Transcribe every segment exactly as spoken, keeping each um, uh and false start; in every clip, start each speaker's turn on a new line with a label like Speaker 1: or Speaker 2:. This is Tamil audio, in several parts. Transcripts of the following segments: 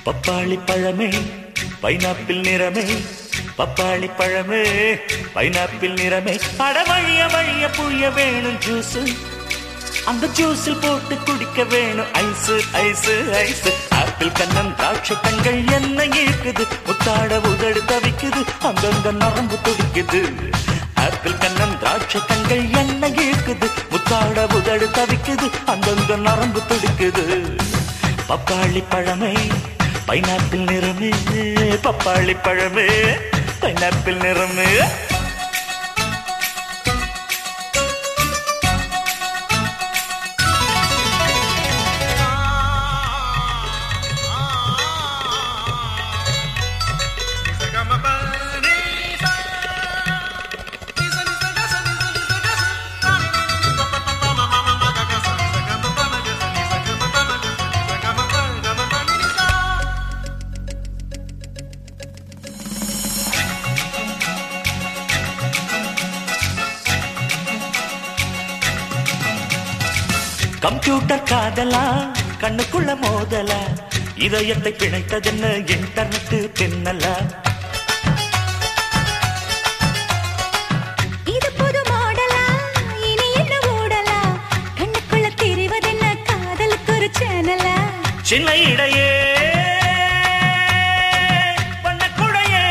Speaker 1: பப்பாளி பழமே பைனாப்பிள் நிறமே, பப்பாளி பழமே பைனாப்பிள் நிறமே, அட வழிய வழிய புழிய வேணும் ஜூஸ், அந்த ஜூஸில் போட்டு குடிக்க வேணும் ஐஸ் ஐஸ் ஐஸ். ஆப்பிள் கண்ணன் திராட்சை கண்கள் என்ன இருக்குது, முத்தாட உதடு தவிக்குது, அங்கங்க நரம்பு துடிக்குது. ஆப்பிள் கண்ணன் திராட்சை கண்கள் என்ன இருக்குது, முத்தாட உதடு தவிக்குது, அங்கங்க நரம்பு துடிக்குது. பப்பாளி பழமே பைனாப்பிள் நிறமே, பப்பாளி பழமே பைனாப்பிள் நிறமே. கம்ப்யூட்டர் காதலா கண்ணுக்குள்ள மோதலா, இதயத்தை பிணைத்ததென்ன இன்டர்நெட் பின்னலா.
Speaker 2: இது புது மாடலா இனி என்ன ஓடலா, கண்ணுக்குள்ள தெரிவதென்ன காதலுக்கு ஒரு சேனலா.
Speaker 1: சின்ன இடையே வண்ணக்குடையே,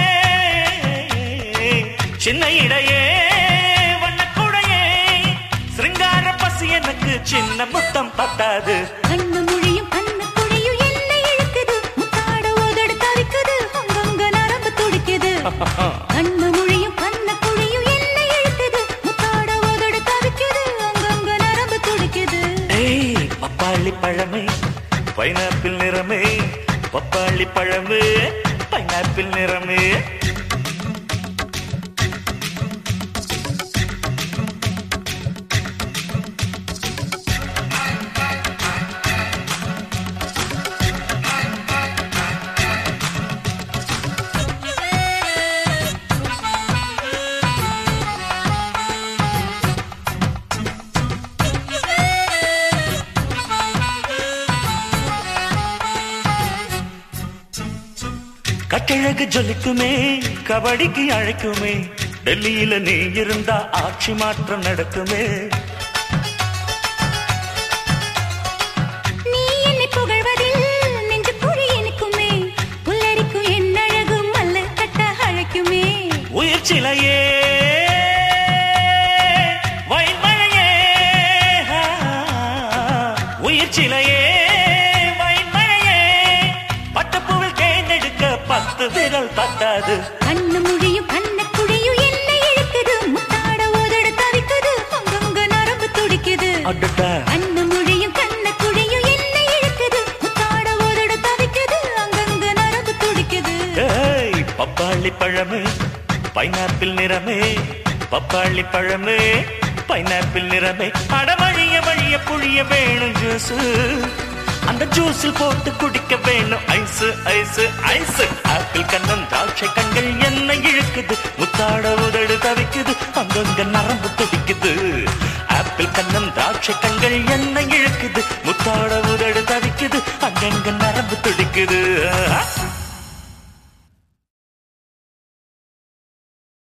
Speaker 1: சின்ன இடையே வண்ணக்குடையே, சிருங்கார பசி எனக்கு சின்ன முத்தம் பத்தாது.
Speaker 2: கண்ணு மொழியும் கண்ணு குழியும் என்ன இழுக்குது, முத்தாட உதடு தவிக்குது, அங்கங்க நரம்பு துடிக்குது. கண்ணு மொழியும் கண்ணு குழியும் என்ன இழுக்குது, முத்தாட உதடு தவிக்குது, அங்கங்க நரம்பு துடிக்குது.
Speaker 1: ஏய் பப்பாளி பழமே பைனாப்பிள் நிறமே, பப்பாளி பழமே பைனாப்பிள் நிறமே. கட்டழகு ஜொலிக்குமே, கபடிக்கு அழைக்குமே, டெல்லியில நீ இருந்தா ஆட்சி மாற்றம் நடக்குமே.
Speaker 2: நீ என்னை புகழ்வதில் நெஞ்சு குழி எனக்குமே, புல்லரிக்கும் என் அழகு மல்ல கட்ட அழைக்குமே.
Speaker 1: உயிர் சிலையே வயல்மழையே, உயிர் சிலையே வயல்மழையே, பட்டப்பூவில் தேர்ந்தெடுக்க பத்து விரல் பத்தாது.
Speaker 2: கண்ணு மொழியும் கண்ணு குழியும் என்ன இழுக்குது, முத்தாட உதடு தவிக்குது, அங்கங்க நரம்பு துடிக்குது.
Speaker 1: அடடா
Speaker 2: கண்ணு மொழியும் கண்ணு குழியும் என்ன இழுக்குது, முத்தாட உதடு தவிக்குது, அங்கங்க நரம்பு துடிக்குது.
Speaker 1: ஏய் பப்பாளி பழமே பைனாப்பிள் நிறமே, பப்பாளி பழமே பைனாப்பிள் நிறமே, அட வழிய வழிய புழிய வேணும் ஜூஸ், அந்த ஜூஸில் போட்டு குடிக்க வேணும் ஐஸ் ஐஸ் ஐஸ். ஆப்பிள் கண்ணன் திராட்சை கண்கள் என்ன இழுக்குது, முத்தாட உதடு தவிக்குது, அங்கங்க நரம்பு துடிக்குது. ஆப்பிள் கண்ணன் திராட்சை கண்கள் என்ன இழுக்குது, முத்தாட உதடு தவிக்குது, அங்கங்க நரம்பு துடிக்குது.